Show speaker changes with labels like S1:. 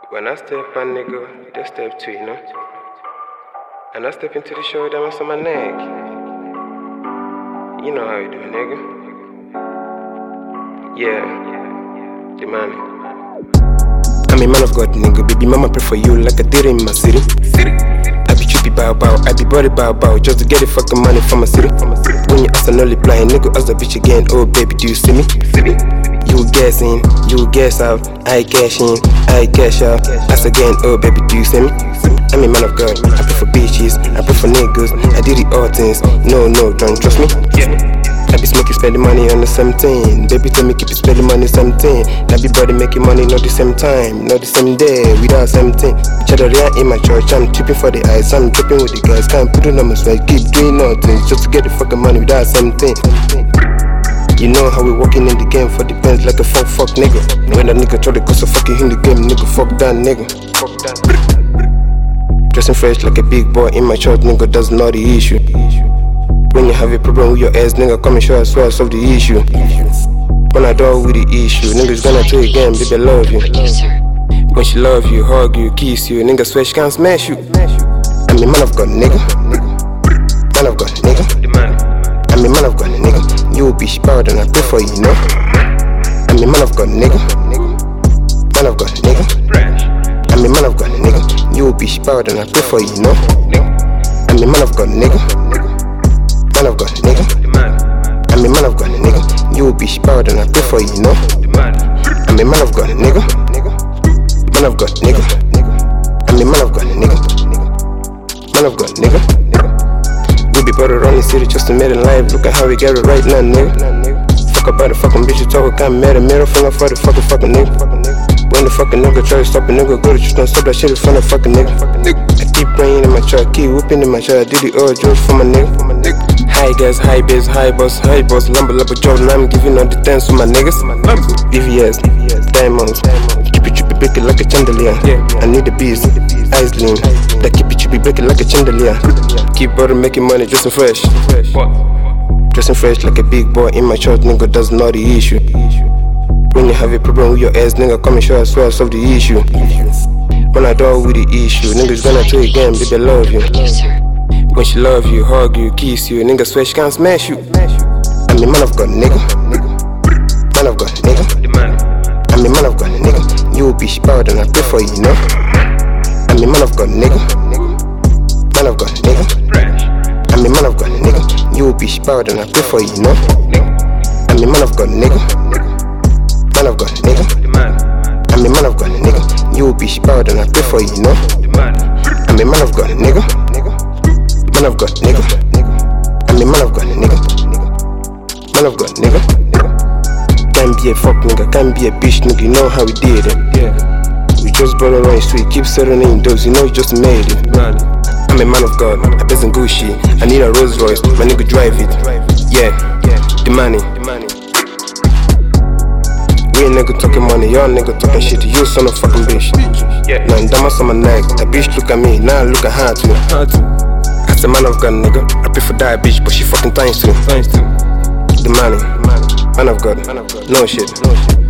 S1: When I step on nigga, you just step two, you know? And I step into the show, that mess on my neck. You know how you do, nigga. Yeah, the man. I'm a man of God, nigga. Baby mama pray for you like I did in my city. I be trippy bow bow, I be body bow bow, just to get the fucking money from my city. When you ask an only blind nigga, ask the bitch again. Oh baby, do you see me? You gas in, you gas out, I cash in, I cash out. Ask again, oh baby, do you see me? I'm a man of God, I pray for bitches, I pray for niggas, I did the all things. No, don't trust me? I be smoking, spending money on the same thing. Baby tell me keep spending money something. I be body making money not the same time, not the same day, without same thing. Chadaria in my church, I'm tripping for the eyes, I'm tripping with the guys. Can't put it on my sweat, keep doing nothing just to get the fucking money without same thing. You know how we walking in the game for the pens like a fuck nigga. When that nigga try to go so fucking in the game, nigga, fuck that nigga. Dressing fresh like a big boy in my church, nigga, that's not the issue. When you have a problem with your ass, nigga, come and show us where I solve the issue. When I do with the issue, niggas gonna tell you again, baby, I love you. When she love you, hug you, kiss you, nigga swear she can't smash you. I'm a man of God, nigga. Man of God, nigga. I'm a man of God, nigga. You be powered and I pray for you, you know. I'm a man of God, nigga. Man of God, nigga. I'm a man of God, nigga. You be powered and I pray for you, you know. I'm a man of God, nigga. Man of God, nigga. I'm a man of God, nigga. You be powered and I pray for you, you know. I'm a man of God, nigga. Man of God, nigga. I'm a man of God, nigga. Man of God, nigga. We be brought around the city just to make it live. Look at how we get it right now, nigga. Fuck about the fucking bitch, you talk, can't matter. Middle finger for the fucking nigga. When the fucking nigga try to stop a nigga, go to church, don't stop that shit in front of fucking nigga. I keep praying in my truck, keep whooping in my truck. I did the old George for my nigga. High gas, high bass, high boss, lumber like a Jordan. I'm giving all the thanks to my niggas. VVS, diamonds, chippy break it like a chandelier. I need the bees, eyes lean. That chippy break it like a chandelier. Keep butter making money, dressing fresh. Dressing fresh like a big boy in my church, nigga, that's not the issue. When you have a problem with your ass, nigga, come and show us where I solve the issue. When I do with the issue, niggas gonna tell you again, baby, I love you. When she love you, hug you, kiss you, nigga swear she can't smash you. I'm a man of God, nigga. Man of God, nigga. I'm a man of God, nigga. You be powered and I pray for you, you know. I'm a man of God, nigga. Man of God, nigga. I'm a man of God, nigga. You be powered and I pray for you, you know. I'm a man of God, nigga. Man of God, nigga. I'm a man of God, nigga. You be powered and I pray for you, you know. I'm a man of God, nigga. Man of God, nigga. I'm a man of God, nigga. Man of God, nigga. Can't be a fuck nigga, can't be a bitch nigga, you know how we did it. We just brought around the street, keep settling those, you know you just made it. I'm a man of God, I bet some good shit. I need a Rolls Royce, my nigga drive it. Yeah, the money. We ain't nigga talking money, y'all nigga talking shit. You son of fucking bitch. Now I'm damas on my neck, that bitch look at me, now look at her too. As a man of God, nigga, I pray for that bitch, but she fucking times too. The money, man of God, no shit.